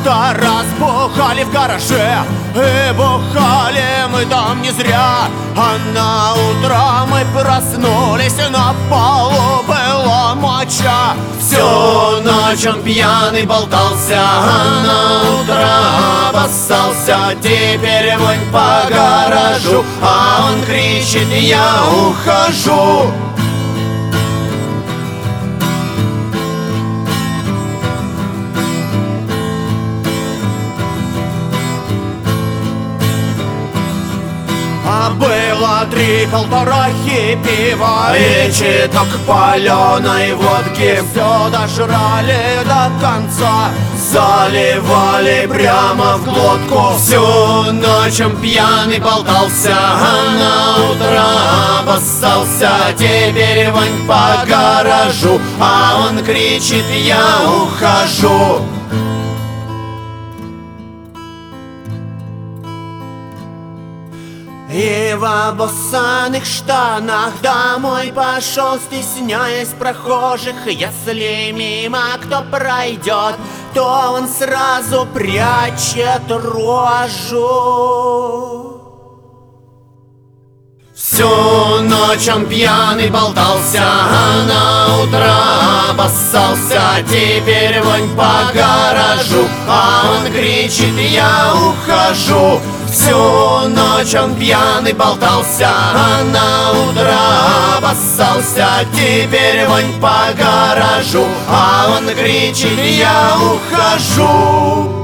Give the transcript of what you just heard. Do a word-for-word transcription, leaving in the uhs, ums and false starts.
как-то раз бухали в гараже, и бухали мы там не зря. А на утро мы проснулись, на полу была моча. Всю ночь он пьяный болтался, а на утро обоссался. Теперь вонь по гаражу, а он кричит: я ухожу. А было три полторахи пива и чуток паленой водки. Все дожрали до конца, заливали прямо в глотку. Всю ночь он пьяный болтался, а на утро обоссался. Теперь вонь по гаражу, а он кричит: я ухожу. И в обоссанных штанах домой пошел, стесняясь прохожих. Если мимо кто пройдет, то он сразу прячет рожу. Всю ночь он пьяный болтался, а на утро обоссался. Теперь вонь по гаражу, а он кричит: я ухожу. Всю ночь он пьяный болтался, а на утро обоссался. Теперь вонь по гаражу, а он кричит: я ухожу.